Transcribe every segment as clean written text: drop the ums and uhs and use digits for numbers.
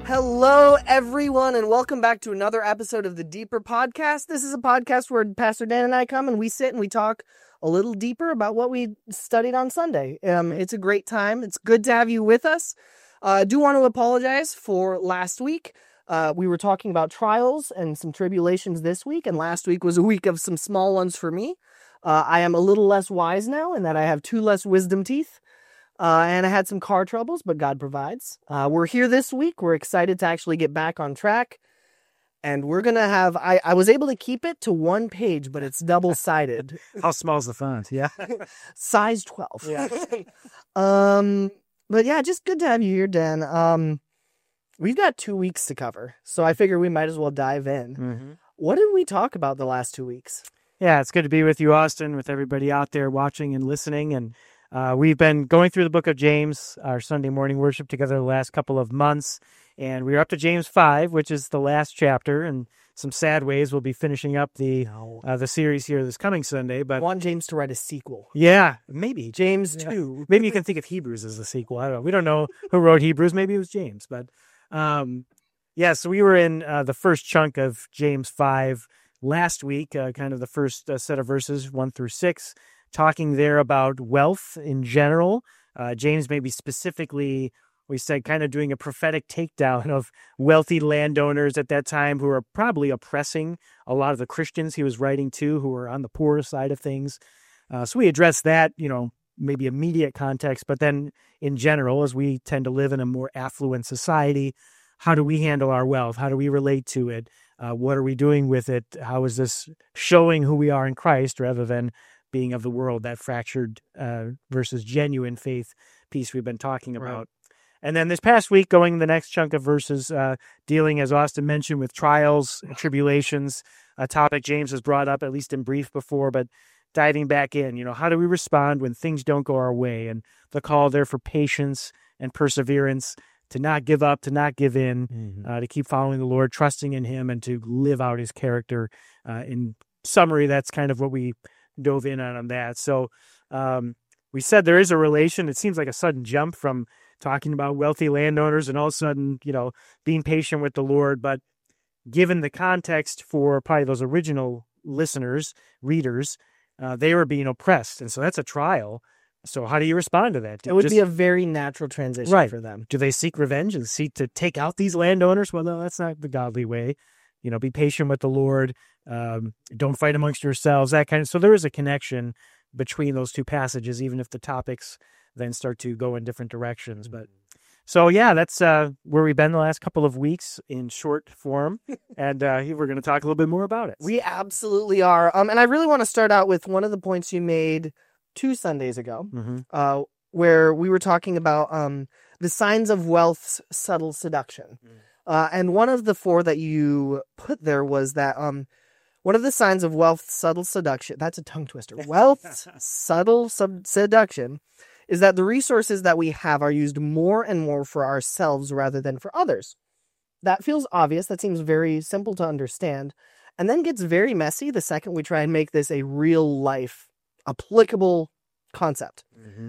Hello, everyone, and welcome back to another episode of the Deeper Podcast. This is a podcast where Pastor Dan and I come and we sit and we talk a little deeper about what we studied on Sunday. It's a great time. It's good to have you with us. I do want to apologize for last week. We were talking about trials and some tribulations this week, and last week was a week of some small ones for me. I am a little less wise now in that I have 2 less wisdom teeth. And I had some car troubles, but God provides. We're here this week. We're excited to actually get back on track. And we're going to have, I was able to keep it to 1 page, but it's double-sided. How small is the font? Yeah. Size 12. Yeah. But yeah, just good to have you here, Dan. We've got 2 weeks to cover, so I figure we might as well dive in. Mm-hmm. What did we talk about the last 2 weeks? Yeah, it's good to be with you, Austin, with everybody out there watching and listening. And we've been going through the book of James, our Sunday morning worship together the last couple of months. And we're up to James 5, which is the last chapter. And some sad ways we'll be finishing up the series here this coming Sunday. But I want James to write a sequel. Yeah, maybe. James 2. Maybe you can think of Hebrews as a sequel. I don't know. We don't know who wrote Hebrews. Maybe it was James. But so we were in the first chunk of James 5 last week, kind of the first set of verses, 1 through 6, talking there about wealth in general. James maybe specifically, we said, kind of doing a prophetic takedown of wealthy landowners at that time who were probably oppressing a lot of the Christians he was writing to who were on the poorer side of things. So we addressed that, maybe immediate context, but then in general, as we tend to live in a more affluent society, how do we handle our wealth? How do we relate to it? What are we doing with it? How is this showing who we are in Christ rather than being of the world, that fractured versus genuine faith piece we've been talking about. Right. And then this past week, going the next chunk of verses, dealing, as Austin mentioned, with trials and tribulations, a topic James has brought up, at least in brief before, but diving back in, how do we respond when things don't go our way? And the call there for patience and perseverance, to not give up, to not give in, to keep following the Lord, trusting in Him, and to live out His character. In summary, that's kind of what we dove in on that. So we said there is a relation. It seems like a sudden jump from talking about wealthy landowners and all of a sudden, being patient with the Lord. But given the context for probably those original listeners, readers, they were being oppressed. And so that's a trial. So how do you respond to that? It would be a very natural transition for them. Do they seek revenge and seek to take out these landowners? Well, no, that's not the godly way. Be patient with the Lord. Don't fight amongst yourselves, that kind of. So there is a connection between those two passages, even if the topics then start to go in different directions. But so, yeah, that's where we've been the last couple of weeks in short form. And we're going to talk a little bit more about it. We absolutely are. And I really want to start out with one of the points you made 2 Sundays ago, where we were talking about the signs of wealth's subtle seduction. And one of the 4 that you put there was that one of the signs of wealth's subtle seduction, that's a tongue twister, wealth's subtle seduction, is that the resources that we have are used more and more for ourselves rather than for others. That feels obvious. That seems very simple to understand. And then gets very messy the second we try and make this a real life applicable concept.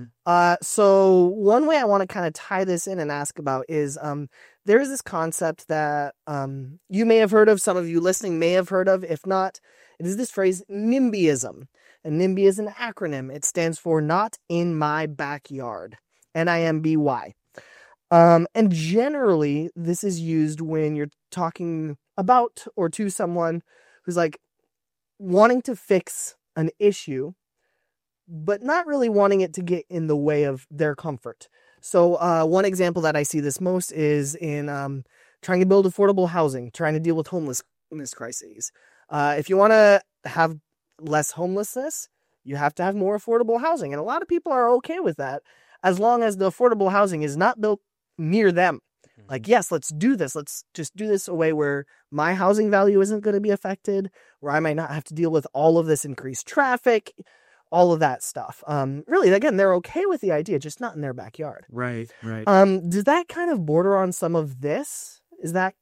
So one way I want to kind of tie this in and ask about is there is this concept that you may have heard of, some of you listening may have heard of. If not, it is this phrase NIMBYism. And NIMBY is an acronym. It stands for Not in My Backyard. NIMBY. And generally, this is used when you're talking about or to someone who's like wanting to fix an issue, but not really wanting it to get in the way of their comfort. So one example that I see this most is in trying to build affordable housing, trying to deal with homelessness crises. If you want to have less homelessness, you have to have more affordable housing. And a lot of people are okay with that, as long as the affordable housing is not built near them. Like, yes, let's do this. Let's just do this a way where my housing value isn't going to be affected, where I might not have to deal with all of this increased traffic, all of that stuff. Really, again, they're okay with the idea, just not in their backyard. Right. Does that kind of border on some of this? Is that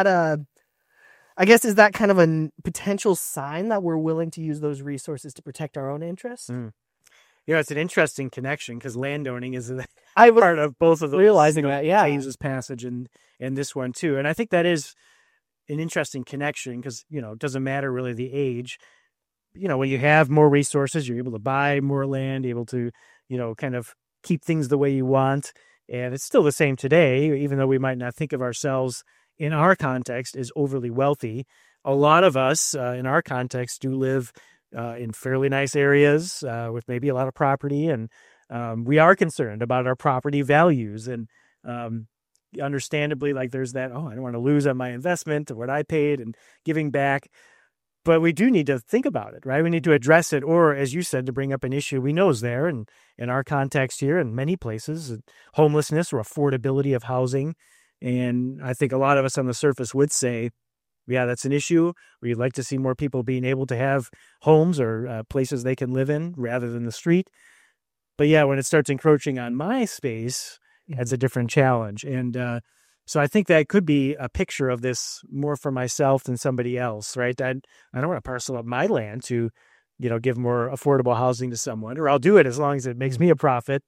kind of a potential sign that we're willing to use those resources to protect our own interests? It's an interesting connection because landowning is I was part of both of those. realizing that, yeah. Jesus passage and this one too. And I think that is an interesting connection because, it doesn't matter really the age. When you have more resources, you're able to buy more land, able to, kind of keep things the way you want. And it's still the same today, even though we might not think of ourselves in our context as overly wealthy. A lot of us in our context do live in fairly nice areas with maybe a lot of property. And we are concerned about our property values. And understandably, like there's that, I don't want to lose on my investment or what I paid and giving back. But we do need to think about it, right? We need to address it, or as you said, to bring up an issue we know is there, and in our context here, in many places, homelessness or affordability of housing. And I think a lot of us on the surface would say, yeah, that's an issue. We'd like to see more people being able to have homes or places they can live in rather than the street. But yeah, when it starts encroaching on my space, it's a different challenge. And so I think that could be a picture of this more for myself than somebody else, right? I don't want to parcel up my land to, give more affordable housing to someone, or I'll do it as long as it makes me a profit.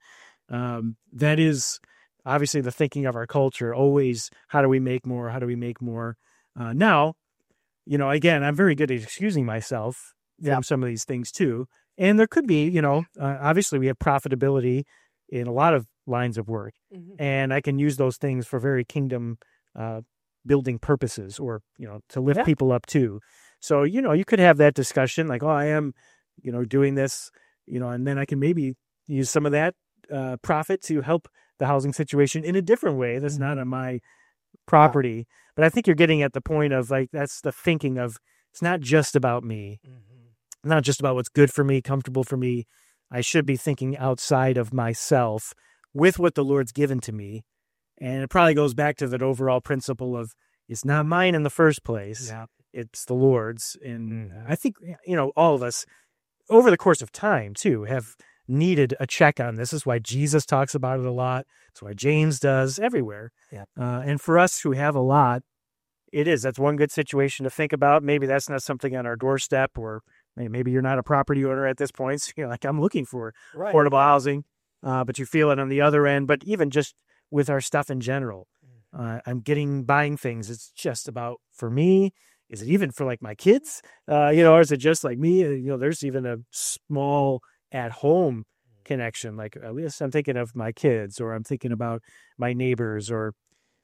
That is obviously the thinking of our culture. Always, how do we make more? How do we make more? Now, again, I'm very good at excusing myself from some of these things too. And there could be, obviously we have profitability in a lot of lines of work. Mm-hmm. And I can use those things for very kingdom building purposes or, to lift people up too. So, you could have that discussion like, I am, doing this, and then I can maybe use some of that profit to help the housing situation in a different way that's not on my property. But I think you're getting at the point of like, that's the thinking of, it's not just about me, not just about what's good for me, comfortable for me. I should be thinking outside of myself with what the Lord's given to me. And it probably goes back to that overall principle of it's not mine in the first place. Yeah. It's the Lord's. And I think, all of us over the course of time too have needed a check on this. This is why Jesus talks about it a lot. It's why James does everywhere. Yeah. And for us who have a lot, that's one good situation to think about. Maybe that's not something on our doorstep, or maybe you're not a property owner at this point. So you're like, I'm looking for affordable housing, but you feel it on the other end. But even just with our stuff in general, I'm buying things. It's just about for me. Is it even for like my kids? Or is it just like me? There's even a small at-home connection. Like at least I'm thinking of my kids, or I'm thinking about my neighbors, or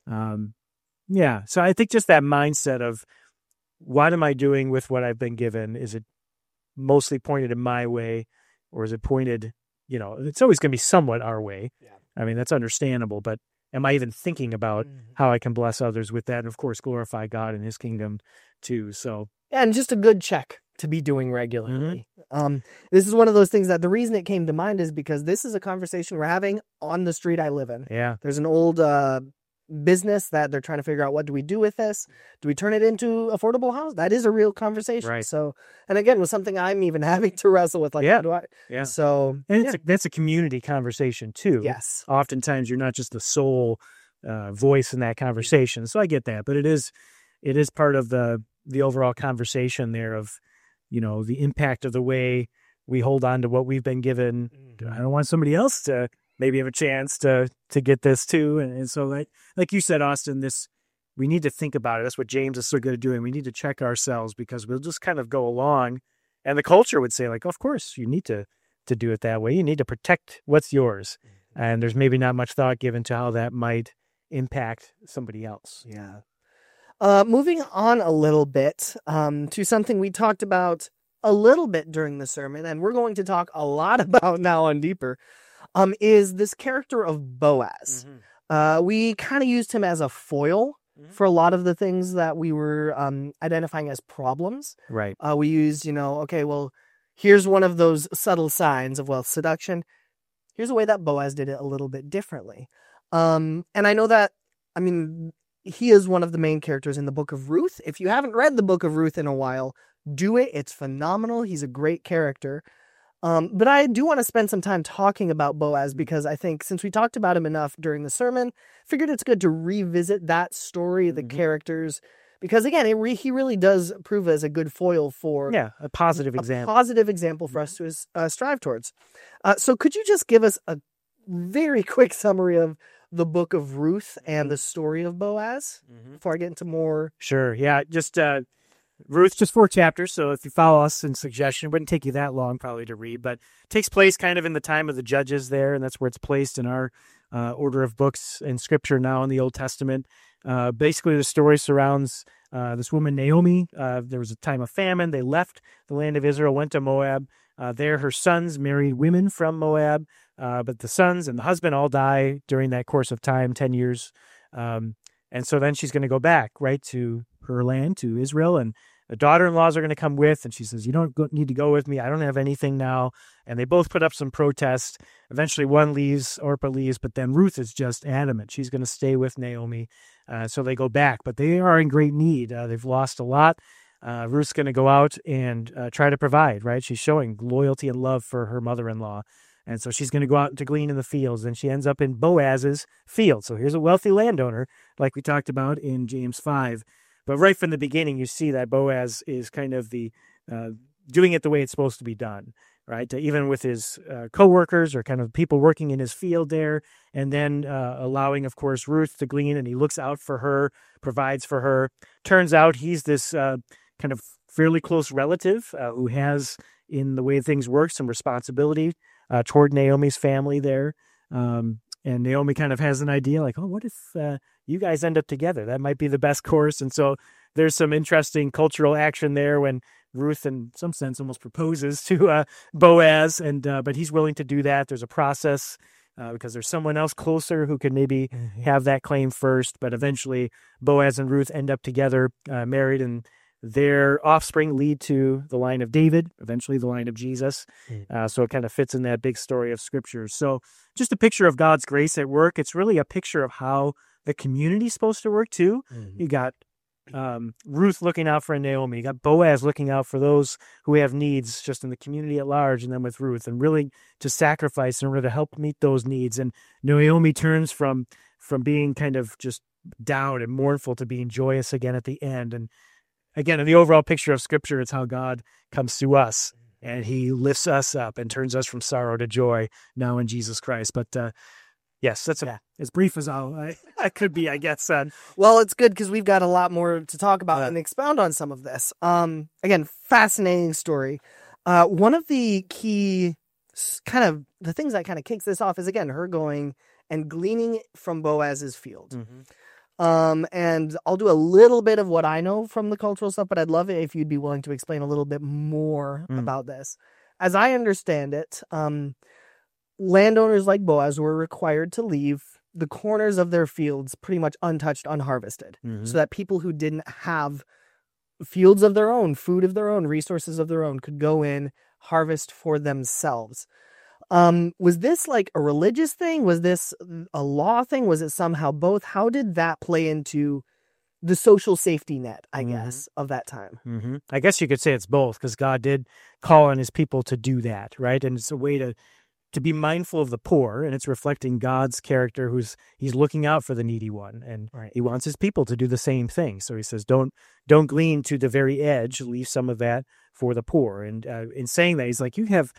So I think just that mindset of what am I doing with what I've been given? Is it mostly pointed in my way, or is it pointed, it's always going to be somewhat our way. Yeah. I mean, that's understandable, but am I even thinking about how I can bless others with that? And of course, glorify God and his kingdom too. So, and just a good check to be doing regularly. This is one of those things that the reason it came to mind is because this is a conversation we're having on the street I live in. Yeah. There's an old business that they're trying to figure out, what do we do with this? Do we turn it into affordable house? That is a real conversation. Right. So, and again, was something I'm even having to wrestle with. Like, how do I? Yeah. So, and that's a community conversation too. Yes. Oftentimes you're not just the sole voice in that conversation. So I get that, but it is part of the overall conversation there of, the impact of the way we hold on to what we've been given. I don't want somebody else to maybe have a chance to get this too. And so like you said, Austin, we need to think about it. That's what James is so good at doing. We need to check ourselves, because we'll just kind of go along, and the culture would say like, of course you need to do it that way. You need to protect what's yours. And there's maybe not much thought given to how that might impact somebody else. Yeah. Moving on a little bit to something we talked about a little bit during the sermon, and we're going to talk a lot about now on Deeper, is this character of Boaz. We kind of used him as a foil for a lot of the things that we were identifying as problems. Right. We used, okay, well, here's one of those subtle signs of wealth seduction. Here's a way that Boaz did it a little bit differently. And I know that, he is one of the main characters in the book of Ruth. If you haven't read the book of Ruth in a while, do it. It's phenomenal. He's a great character. But I do want to spend some time talking about Boaz, because I think since we talked about him enough during the sermon, figured it's good to revisit that story, the characters, because again, he really does prove as a good foil for a positive example. A positive example for us to strive towards. So could you just give us a very quick summary of the book of Ruth and the story of Boaz before I get into more? Sure. Yeah. Just Ruth, just 4 chapters. So if you follow us in suggestion, it wouldn't take you that long probably to read, but it takes place kind of in the time of the Judges there, and that's where it's placed in our order of books in Scripture now in the Old Testament. Basically, the story surrounds this woman, Naomi. There was a time of famine. They left the land of Israel, went to Moab. There, her sons married women from Moab, but the sons and the husband all die during that course of time, 10 years. And so then she's going to go back, right, to her land, to Israel, and the daughter-in-laws are going to come with, and she says, you don't need to go with me. I don't have anything now. And they both put up some protest. Eventually one leaves, Orpah leaves, but then Ruth is just adamant. She's going to stay with Naomi. So they go back, but they are in great need. They've lost a lot. Ruth's going to go out and try to provide, right? She's showing loyalty and love for her mother-in-law. And so she's going to go out to glean in the fields, and she ends up in Boaz's field. So here's a wealthy landowner, like we talked about in James 5. But right from the beginning, you see that Boaz is kind of the doing it the way it's supposed to be done, right? Even with his co-workers or kind of people working in his field there, and then allowing, of course, Ruth to glean, and he looks out for her, provides for her. Turns out he's this kind of fairly close relative who has, in the way things work, some responsibility toward Naomi's family there. And Naomi kind of has an idea like, oh, what if you guys end up together? That might be the best course. And so there's some interesting cultural action there when Ruth, in some sense, almost proposes to Boaz, and but he's willing to do that. There's a process because there's someone else closer who could maybe have that claim first. But eventually Boaz and Ruth end up together, married, and their offspring lead to the line of David, eventually the line of Jesus. So it kind of fits in that big story of Scripture. So just a picture of God's grace at work. It's really a picture of how the community's supposed to work too. You got Ruth looking out for Naomi. You got Boaz looking out for those who have needs just in the community at large, and then with Ruth, and really to sacrifice in order to help meet those needs. And Naomi turns from being kind of just down and mournful to being joyous again at the end. And again, in the overall picture of Scripture, it's how God comes to us, and he lifts us up and turns us from sorrow to joy now in Jesus Christ. But yes, that's as brief as I could be, I guess. Well, it's good because we've got a lot more to talk about and expound on some of this. Again, fascinating story. One of the key kind of the things that kind of kicks this off is, again, her going and gleaning from Boaz's field. And I'll do a little bit of what I know from the cultural stuff, but I'd love it if you'd be willing to explain a little bit more about this. As I understand it, landowners like Boaz were required to leave the corners of their fields pretty much untouched, unharvested, so that people who didn't have fields of their own, food of their own, resources of their own could go in, harvest for themselves. Was this like a religious thing? Was this a law thing? Was it somehow both? How did that play into the social safety net, I guess, of that time? I guess you could say it's both, because God did call on his people to do that, right? And it's a way to be mindful of the poor, and it's reflecting God's character, he's looking out for the needy one, and he wants his people to do the same thing. So he says, don't glean to the very edge, leave some of that for the poor. And in saying that, he's like, you have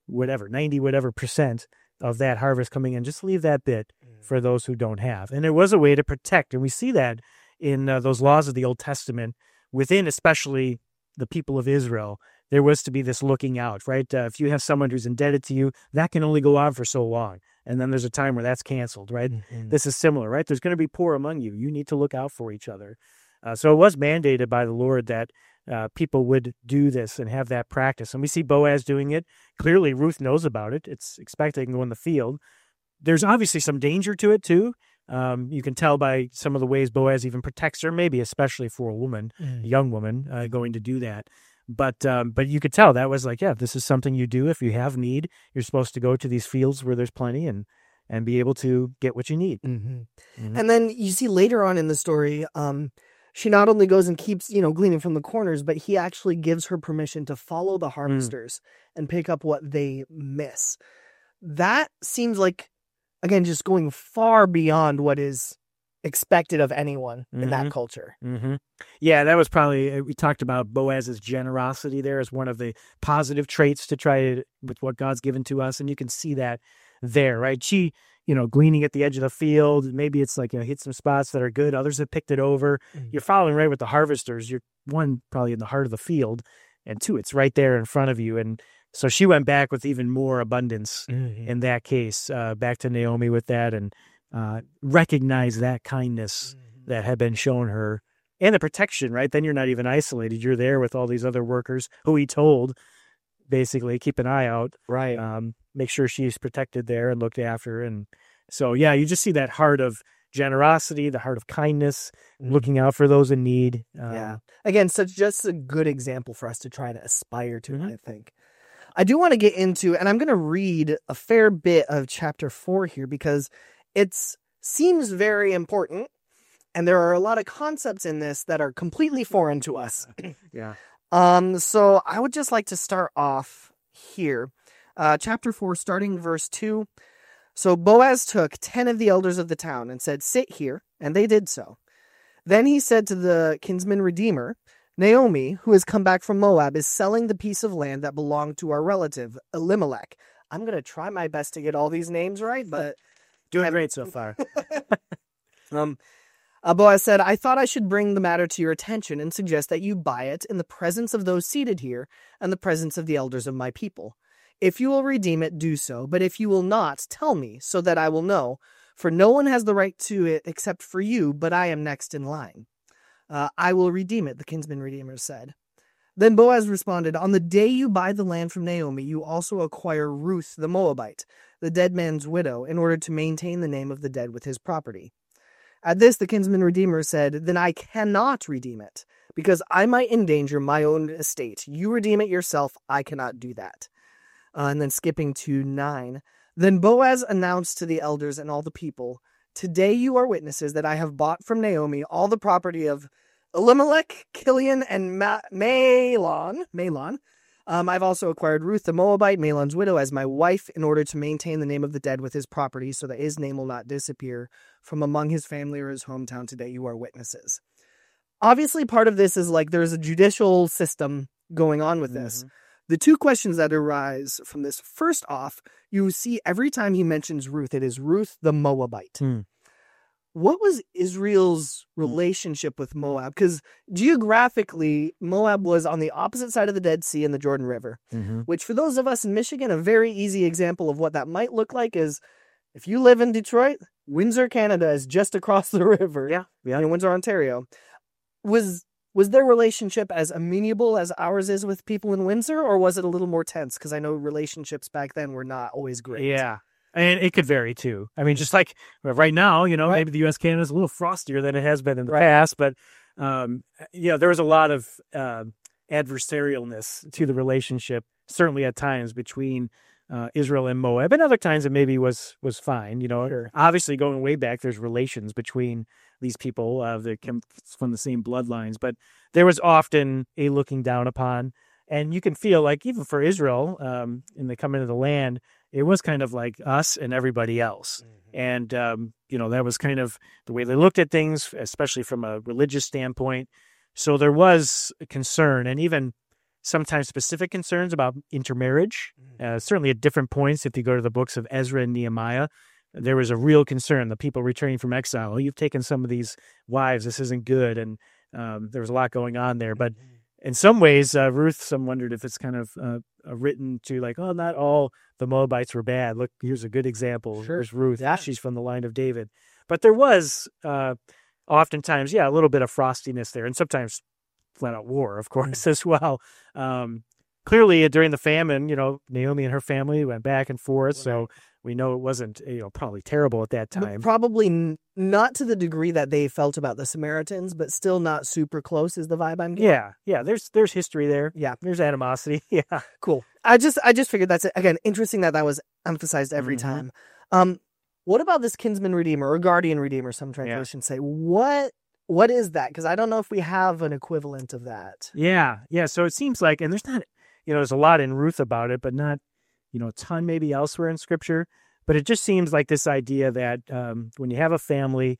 90% of that harvest coming in, just leave that bit for those who don't have. And it was a way to protect, and we see that in those laws of the Old Testament, within especially the people of Israel. There was to be this looking out, right? If you have someone who's indebted to you, that can only go on for so long. And then there's a time where that's canceled, right? This is similar, right? There's going to be poor among you. You need to look out for each other. So it was mandated by the Lord that people would do this and have that practice. And we see Boaz doing it. Clearly, Ruth knows about it. It's expected to go in the field. There's obviously some danger to it, too. You can tell by some of the ways Boaz even protects her, maybe especially for a woman, a young woman, going to do that. But you could tell that was like, this is something you do if you have need. You're supposed to go to these fields where there's plenty and be able to get what you need. And then you see later on in the story, she not only goes and keeps, gleaning from the corners, but he actually gives her permission to follow the harvesters and pick up what they miss. That seems like, again, just going far beyond what is expected of anyone in that culture. Mm-hmm. Yeah, that was probably, we talked about Boaz's generosity there as one of the positive traits to try with what God's given to us. And you can see that there, right? She, gleaning at the edge of the field, maybe it's like, hit some spots that are good. Others have picked it over. You're following right with the harvesters. You're one, probably in the heart of the field, and two, it's right there in front of you. And so she went back with even more abundance in that case, back to Naomi with that, and recognize that kindness that had been shown her and the protection, right? Then you're not even isolated. You're there with all these other workers who he told, basically, keep an eye out. Right. Make sure she's protected there and looked after. And so, yeah, you just see that heart of generosity, the heart of kindness, looking out for those in need. Yeah. Again, just a good example for us to try to aspire to, I think. I do want to get into, and I'm going to read a fair bit of chapter 4 here because it seems very important, and there are a lot of concepts in this that are completely foreign to us. Yeah. So I would just like to start off here. Chapter 4, starting verse 2. So Boaz took 10 of the elders of the town and said, "Sit here," and they did so. Then he said to the kinsman redeemer, "Naomi, who has come back from Moab, is selling the piece of land that belonged to our relative, Elimelech." I'm going to try my best to get all these names right, but... Doing great so far. Boaz said, "I thought I should bring the matter to your attention and suggest that you buy it in the presence of those seated here and the presence of the elders of my people. If you will redeem it, do so. But if you will not, tell me, so that I will know. For no one has the right to it except for you, but I am next in line." "I will redeem it," the kinsman redeemer said. Then Boaz responded, "On the day you buy the land from Naomi, you also acquire Ruth the Moabite, the dead man's widow, in order to maintain the name of the dead with his property." At this, the kinsman redeemer said, "Then I cannot redeem it, because I might endanger my own estate. You redeem it yourself. I cannot do that." And then skipping to 9. Then Boaz announced to the elders and all the people, "Today you are witnesses that I have bought from Naomi all the property of Elimelech, Kilion, and Mahlon. I've also acquired Ruth the Moabite, Mahlon's widow, as my wife in order to maintain the name of the dead with his property, so that his name will not disappear from among his family or his hometown. Today you are witnesses." Obviously, part of this is like there's a judicial system going on with this. The two questions that arise from this, first off, you see every time he mentions Ruth, it is Ruth the Moabite. What was Israel's relationship with Moab? Because geographically, Moab was on the opposite side of the Dead Sea and the Jordan River, which for those of us in Michigan, a very easy example of what that might look like is if you live in Detroit, Windsor, Canada is just across the river. Yeah. In Windsor, Ontario. Was their relationship as amenable as ours is with people in Windsor, or was it a little more tense? Because I know relationships back then were not always great. Yeah. And it could vary too. I mean, just like right now, maybe the U.S. Canada is a little frostier than it has been in the past, but there was a lot of adversarialness to the relationship, certainly at times between Israel and Moab, and other times it maybe was fine. Obviously going way back, there's relations between these people that come from the same bloodlines, but there was often a looking down upon, and you can feel like even for Israel, in the coming to the land, it was kind of like us and everybody else. And, that was kind of the way they looked at things, especially from a religious standpoint. So there was a concern, and even sometimes specific concerns about intermarriage, certainly at different points. If you go to the books of Ezra and Nehemiah, there was a real concern. The people returning from exile, you've taken some of these wives, this isn't good. And there was a lot going on there. But in some ways, Ruth, some wondered if it's kind of written to like, oh, not all the Moabites were bad. Look, here's a good example. Sure. There's Ruth. Yeah. She's from the line of David. But there was oftentimes, a little bit of frostiness there, and sometimes flat out war, of course, as well. Clearly, during the famine, Naomi and her family went back and forth. So we know it wasn't, probably terrible at that time. Probably not to the degree that they felt about the Samaritans, but still not super close is the vibe I'm getting. Yeah. There's history there. Yeah. There's animosity. Yeah. Cool. I just figured that's it. Again, interesting that was emphasized every time. What about this kinsman redeemer or guardian redeemer? Some translations say, what is that? Because I don't know if we have an equivalent of that. Yeah. So it seems like, and there's not, there's a lot in Ruth about it, but not, a ton maybe elsewhere in Scripture. But it just seems like this idea that when you have a family,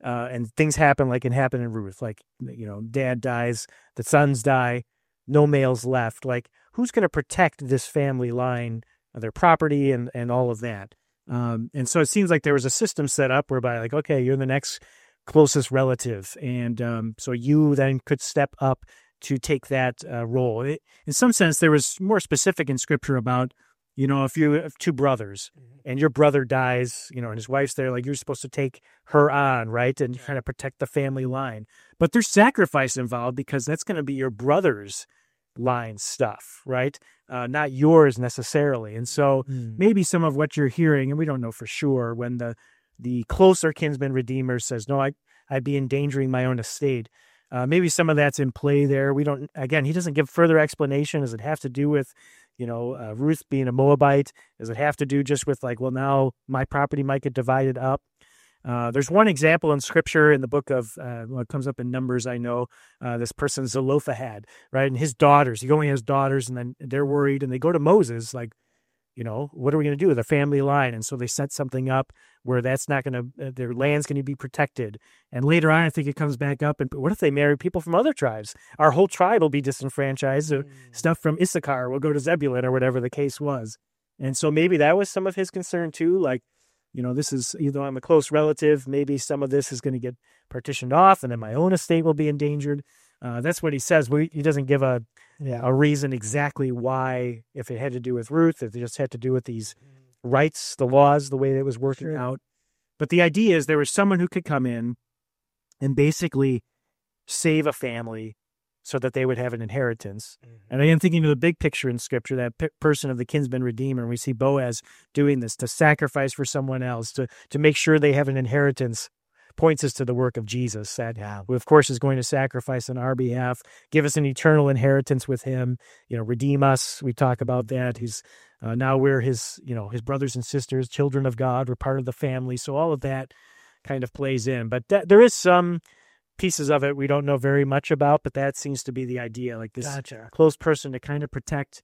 and things happen like it happened in Ruth. Like, dad dies, the sons die, no males left. Like, who's going to protect this family line, their property, and all of that? And so it seems like there was a system set up whereby, like, okay, you're the next closest relative, and so you then could step up to take that role. In some sense, there was more specific in Scripture about, if you have two brothers and your brother dies, and his wife's there, like, you're supposed to take her on, right? And kind of protect the family line. But there's sacrifice involved because that's going to be your brother's line stuff, right? Not yours necessarily. And so maybe some of what you're hearing, and we don't know for sure, when the closer kinsman redeemer says, no, I'd be endangering my own estate. Maybe some of that's in play there. He doesn't give further explanation. Does it have to do with, Ruth being a Moabite? Does it have to do just with like, well, now my property might get divided up? There's one example in Scripture in the book of, it comes up in Numbers, I know, this person Zelophehad, right? And his daughters, he only has daughters, and then they're worried, and they go to Moses, like, what are we going to do with the family line? And so they set something up where that's not going to, their land's going to be protected. And later on, I think it comes back up. And what if they marry people from other tribes? Our whole tribe will be disenfranchised. Stuff from Issachar will go to Zebulun, or whatever the case was. And so maybe that was some of his concern too. Like, this is, I'm a close relative, maybe some of this is going to get partitioned off, and then my own estate will be endangered. That's what he says. He doesn't give a reason exactly why, if it had to do with Ruth, if it just had to do with these rights, the laws, the way that it was working out. But the idea is there was someone who could come in and basically save a family so that they would have an inheritance. And I am thinking of the big picture in Scripture, that person of the kinsman redeemer. And we see Boaz doing this to sacrifice for someone else, to make sure they have an inheritance. Points us to the work of Jesus, that who, of course, is going to sacrifice on our behalf, give us an eternal inheritance with him, redeem us. We talk about that. He's now we're his brothers and sisters, children of God. We're part of the family. So all of that kind of plays in. But there is some pieces of it we don't know very much about, but that seems to be the idea, like this close person to kind of protect.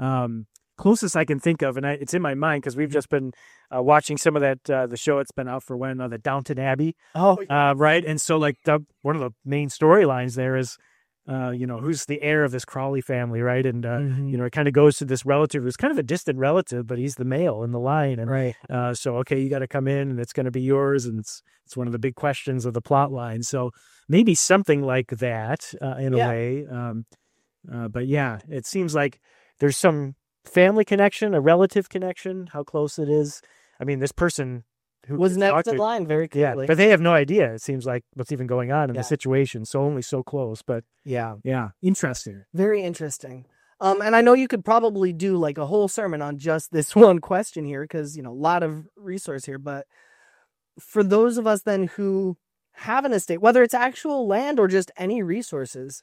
Closest I can think of, and it's in my mind because we've just been watching some of that, the show it's been out for the Downton Abbey. Right? And so, like, one of the main storylines there is, who's the heir of this Crawley family, right? And, it kind of goes to this relative who's kind of a distant relative, but he's the male in the line. And so, okay, you got to come in and it's going to be yours. And it's one of the big questions of the plot line. So maybe something like that in a way. But yeah, it seems like there's some family connection, a relative connection, how close it is. I mean, this person who was next in line very clearly. Yeah, but they have no idea, it seems like, what's even going on in the situation. So only so close, but yeah, interesting. Very interesting. And I know you could probably do like a whole sermon on just this one question here, because, a lot of resource here. But for those of us then who have an estate, whether it's actual land or just any resources,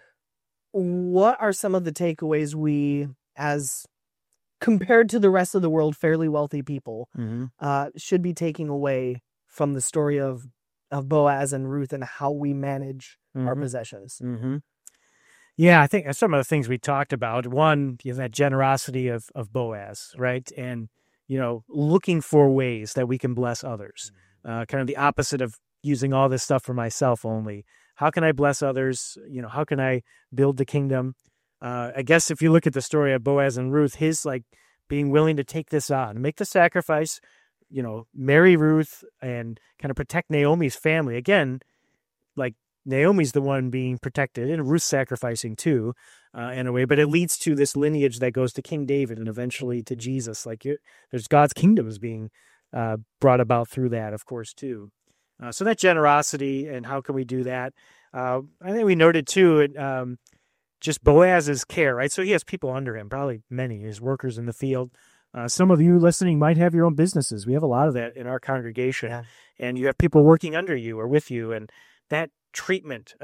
what are some of the takeaways we, as compared to the rest of the world, fairly wealthy people, should be taking away from the story of Boaz and Ruth and how we manage our possessions? Yeah, I think some of the things we talked about, one, that generosity of Boaz, right? And, looking for ways that we can bless others, kind of the opposite of using all this stuff for myself only. How can I bless others? How can I build the kingdom? I guess if you look at the story of Boaz and Ruth, his like being willing to take this on, make the sacrifice, marry Ruth and kind of protect Naomi's family. Again, like Naomi's the one being protected and Ruth's sacrificing too, in a way, but it leads to this lineage that goes to King David and eventually to Jesus. Like there's God's kingdom is being brought about through that, of course, too. So that generosity and how can we do that? I think we noted too, just Boaz's care, right? So he has people under him, probably many, his workers in the field. Some of you listening might have your own businesses. We have a lot of that in our congregation. And you have people working under you or with you. And that treatment,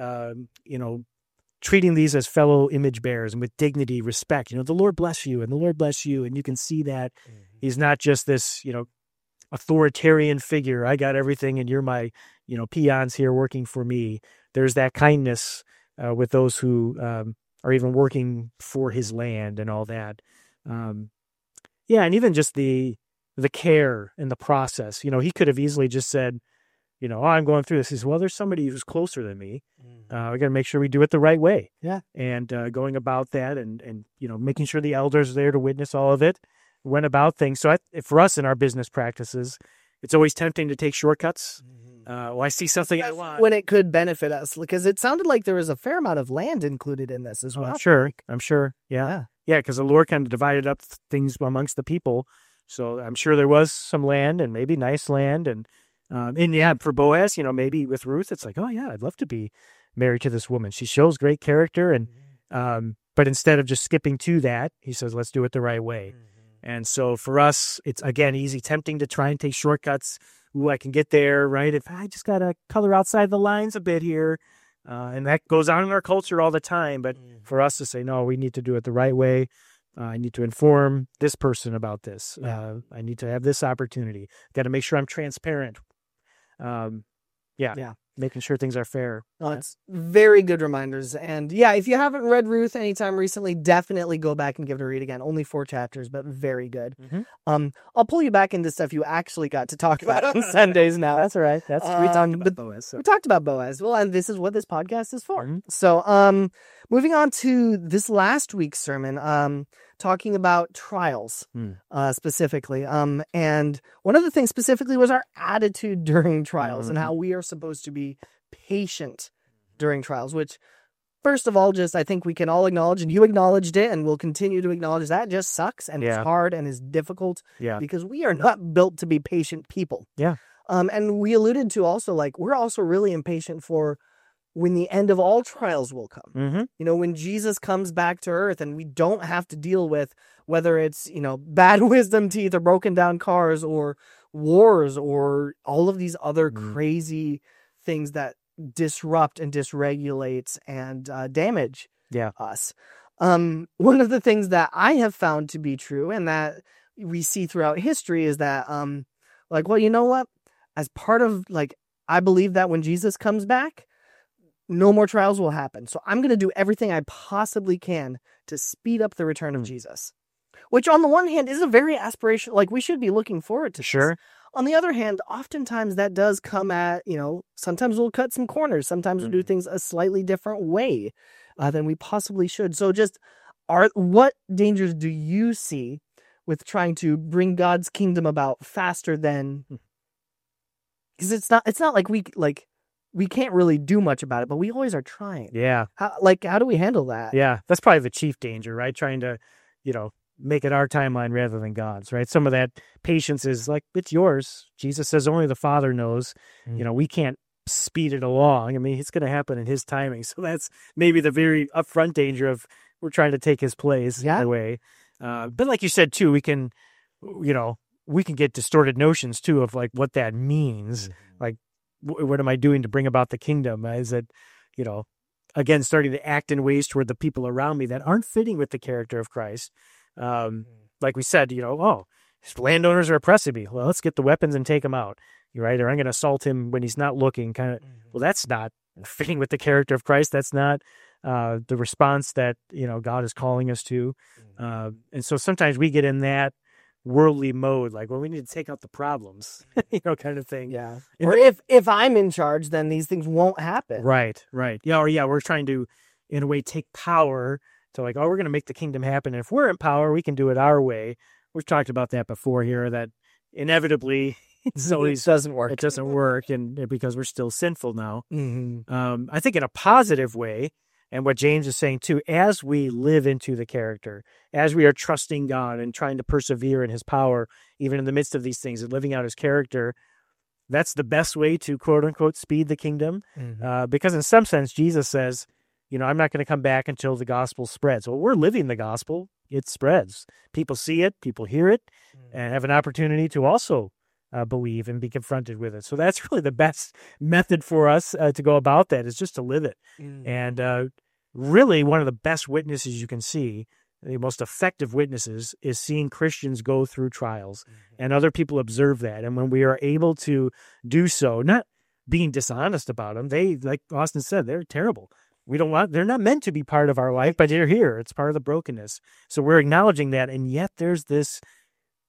treating these as fellow image bearers and with dignity, respect. The Lord bless you and the Lord bless you. And you can see that he's not just this, authoritarian figure. I got everything and you're my, peons here working for me. There's that kindness with those who are even working for his land and all that. And even just the care and the process. He could have easily just said, I'm going through this. He says, well, there's somebody who's closer than me. We got to make sure we do it the right way. Yeah. And going about that and making sure the elders are there to witness all of it, went about things. So for us in our business practices, it's always tempting to take shortcuts. I see something I want. When it could benefit us, because it sounded like there was a fair amount of land included in this as well. I'm sure. Yeah. Because the Lord kind of divided up things amongst the people. So I'm sure there was some land and maybe nice land. And for Boaz, maybe with Ruth, it's like, oh yeah, I'd love to be married to this woman. She shows great character. And, but instead of just skipping to that, he says, let's do it the right way. And so for us, it's again, tempting to try and take shortcuts. Ooh, I can get there, right? If I just got to color outside the lines a bit here. And that goes on in our culture all the time. But for us to say, no, we need to do it the right way. I need to inform this person about this. I need to have this opportunity. Got to make sure I'm transparent. Making sure things are fair. Oh, it's very good reminders. And if you haven't read Ruth anytime recently, definitely go back and give it a read again. Only 4 chapters, but very good. I'll pull you back into stuff you actually got to talk about on Sundays now. That's all right. We talked about Boaz. So. We talked about Boaz. Well, and this is what this podcast is for. So moving on to this last week's sermon, talking about trials specifically. And one of the things specifically was our attitude during trials and how we are supposed to be patient during trials, which first of all, I think we can all acknowledge, and you acknowledged it, and we'll continue to acknowledge that just sucks and it's hard and is difficult because we are not built to be patient people. And we alluded to also, we're also really impatient for when the end of all trials will come. When Jesus comes back to earth and we don't have to deal with whether it's, bad wisdom teeth or broken down cars or wars or all of these other crazy things that disrupt and dysregulate and damage us. One of the things that I have found to be true and that we see throughout history is that, you know what? As part of, I believe that when Jesus comes back, no more trials will happen. So I'm going to do everything I possibly can to speed up the return of Jesus, which on the one hand is a very aspirational, we should be looking forward to. Sure. This. On the other hand, oftentimes that does come at, sometimes we'll cut some corners. Sometimes we'll do things a slightly different way than we possibly should. So what dangers do you see with trying to bring God's kingdom about faster than, because it's not like we can't really do much about it, but we always are trying. Yeah. How do we handle that? Yeah. That's probably the chief danger, right? Trying to, make it our timeline rather than God's, right? Some of that patience is it's yours. Jesus says only the Father knows. We can't speed it along. I mean, it's going to happen in his timing. So that's maybe the very upfront danger of we're trying to take his place away. But like you said, too, we can get distorted notions, too, of what that means. What am I doing to bring about the kingdom? Is it, again, starting to act in ways toward the people around me that aren't fitting with the character of Christ? Like we said, landowners are oppressing me. Well, let's get the weapons and take them out. You're right. Or I'm going to assault him when he's not looking. Well, that's not fitting with the character of Christ. That's not the response that, God is calling us to. And so sometimes we get in that worldly mode, we need to take out the problems, kind of thing. Yeah. Or if I'm in charge, then these things won't happen. Right. Yeah. Or we're trying to, in a way, take power to we're going to make the kingdom happen. And if we're in power, we can do it our way. We've talked about that before here, that inevitably it doesn't work. It doesn't work. And because we're still sinful now. I think in a positive way, and what James is saying too, as we live into the character, as we are trusting God and trying to persevere in his power, even in the midst of these things and living out his character, that's the best way to quote unquote speed the kingdom. Because in some sense, Jesus says, I'm not going to come back until the gospel spreads. Well, we're living the gospel. It spreads. People see it, people hear it, and have an opportunity to also believe and be confronted with it. So that's really the best method for us to go about that, is just to live it. And really one of the best witnesses you can see, the most effective witnesses, is seeing Christians go through trials and other people observe that. And when we are able to do so, not being dishonest about them, they, like Austin said, they're terrible. They're not meant to be part of our life, but they're here. It's part of the brokenness. So we're acknowledging that. And yet there's this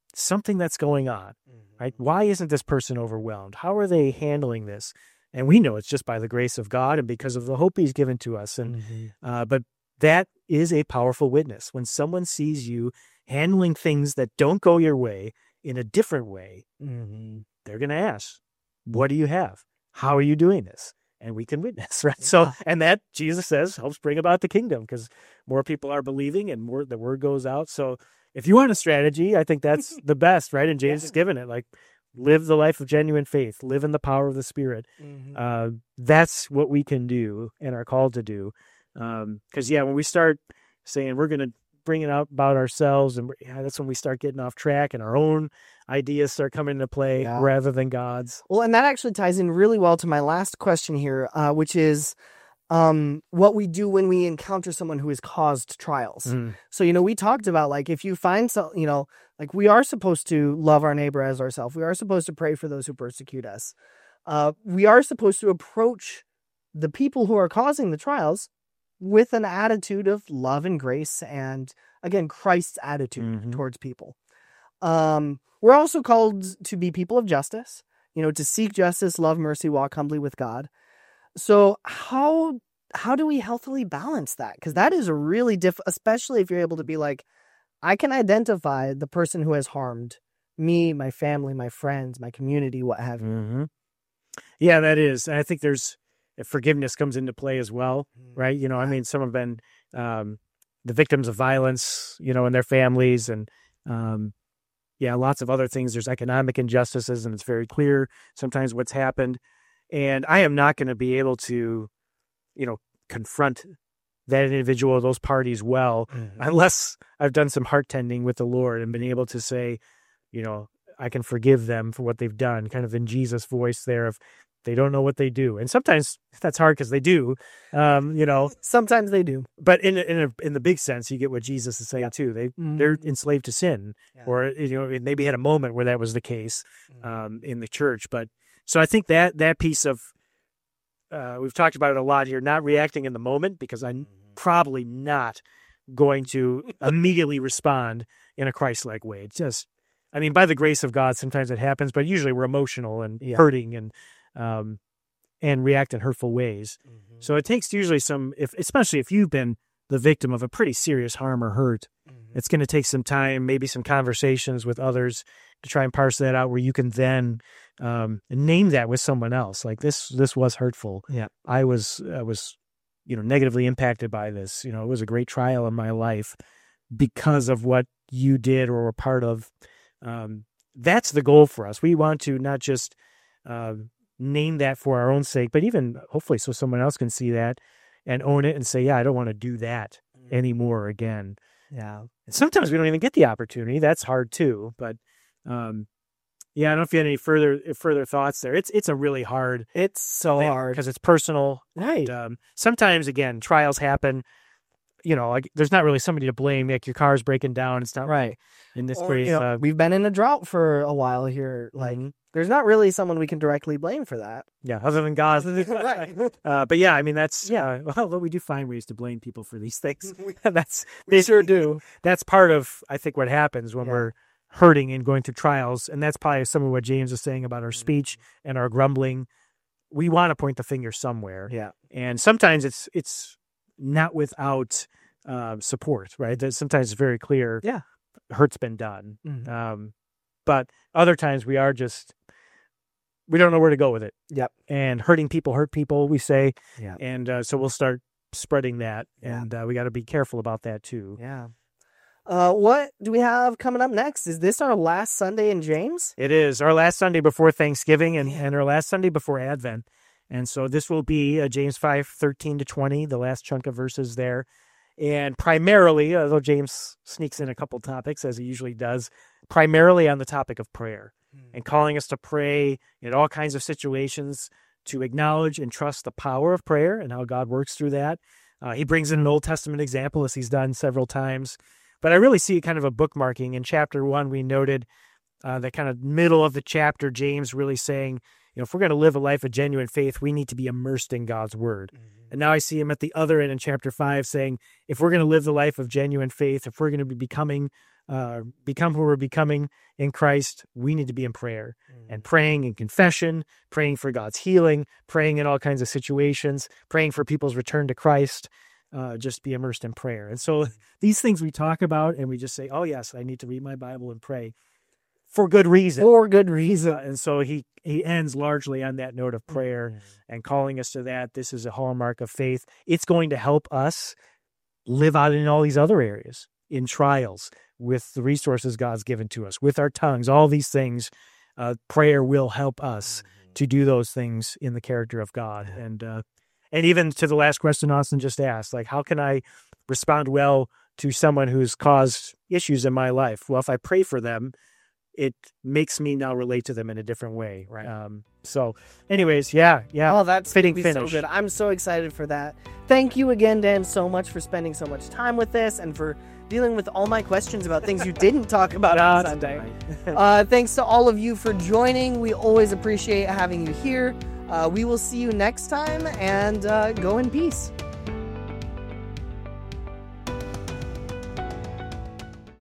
something that's going on, right? Why isn't this person overwhelmed? How are they handling this? And we know it's just by the grace of God and because of the hope he's given to us. And but that is a powerful witness. When someone sees you handling things that don't go your way in a different way, they're going to ask, what do you have? How are you doing this? And we can witness, right? So, and that, Jesus says, helps bring about the kingdom because more people are believing and more the word goes out. So if you want a strategy, I think that's the best, right? And James has given it, like, live the life of genuine faith, live in the power of the Spirit. That's what we can do and are called to do. Because, when we start saying we're going to bring it out about ourselves, and that's when we start getting off track and our own ideas start coming into play rather than God's. Well, and that actually ties in really well to my last question here, which is what we do when we encounter someone who has caused trials. So, we talked about, like, if you find some, like, we are supposed to love our neighbor as ourselves. We are supposed to pray for those who persecute us. We are supposed to approach the people who are causing the trials with an attitude of love and grace and, again, Christ's attitude towards people. We're also called to be people of justice, to seek justice, love mercy, walk humbly with God. So how do we healthily balance that? Because that is a really especially if you're able to be like, I can identify the person who has harmed me, my family, my friends, my community, what have you. Yeah, that is. And I think forgiveness comes into play as well, right? I mean, some have been the victims of violence, and their families, and lots of other things. There's economic injustices, and it's very clear sometimes what's happened. And I am not going to be able to, confront that individual, those parties well, unless I've done some heart tending with the Lord and been able to say, I can forgive them for what they've done, kind of in Jesus' voice there of, they don't know what they do. And sometimes that's hard because they do, Sometimes they do. But in the big sense, you get what Jesus is saying too. They're enslaved to sin, or maybe had a moment where that was the case in the church. But so I think that piece of we've talked about it a lot here. Not reacting in the moment, because I'm probably not going to immediately respond in a Christ-like way. It's just, I mean, by the grace of God, sometimes it happens, but usually we're emotional and hurting and react in hurtful ways. So it takes usually especially if you've been the victim of a pretty serious harm or hurt, it's going to take some time, maybe some conversations with others to try and parse that out, where you can then name that with someone else. Like, this was hurtful. Yeah, I was negatively impacted by this. It was a great trial in my life because of what you did or were part of. That's the goal for us. We want to not just name that for our own sake, but even hopefully so someone else can see that and own it and say, I don't want to do that anymore again. Yeah. Sometimes we don't even get the opportunity. That's hard too. But I don't know if you had any further thoughts there. It's a really hard. It's so hard because it's personal. Right. And, sometimes, again, trials happen. Like, there's not really somebody to blame. Like, your car's breaking down. It's not right. In this case, we've been in a drought for a while here. Like, there's not really someone we can directly blame for that. Yeah, other than God. Right. But I mean, that's although we do find ways to blame people for these things. We sure do. That's part of, I think, what happens when we're hurting and going through trials, and that's probably some of what James is saying about our speech and our grumbling. We want to point the finger somewhere. Yeah, and sometimes it's not without support, right? Sometimes it's very clear. Yeah, hurt's been done. But other times we don't know where to go with it. Yep. And hurting people hurt people, we say. Yeah. And so we'll start spreading that. Yeah. And we got to be careful about that too. Yeah. What do we have coming up next? Is this our last Sunday in James? It is our last Sunday before Thanksgiving and our last Sunday before Advent. And so this will be James 5:13-20, the last chunk of verses there. And primarily, although James sneaks in a couple topics, as he usually does, primarily on the topic of prayer and calling us to pray in all kinds of situations, to acknowledge and trust the power of prayer and how God works through that. He brings in an Old Testament example, as he's done several times. But I really see kind of a bookmarking. In chapter 1, we noted the kind of middle of the chapter, James really saying, if we're going to live a life of genuine faith, we need to be immersed in God's word. And now I see him at the other end in chapter 5 saying, if we're going to live the life of genuine faith, if we're going to be becoming become who we're becoming in Christ, we need to be in prayer and praying in confession, praying for God's healing, praying in all kinds of situations, praying for people's return to Christ. Just be immersed in prayer. And so these things we talk about and we just say, oh yes, I need to read my Bible and pray for good reason. For good reason. And so he ends largely on that note of prayer and calling us to that. This is a hallmark of faith. It's going to help us live out in all these other areas, in trials, with the resources God's given to us, with our tongues, all these things. Prayer will help us to do those things in the character of God. And even to the last question Austin just asked, like, how can I respond well to someone who's caused issues in my life? Well, if I pray for them, it makes me now relate to them in a different way. Right. So anyways, yeah. Oh, that's fitting be finish. So good. I'm so excited for that. Thank you again, Dan, so much for spending so much time with this and for dealing with all my questions about things you didn't talk about on Sunday. Thanks to all of you for joining. We always appreciate having you here. We will see you next time, and go in peace.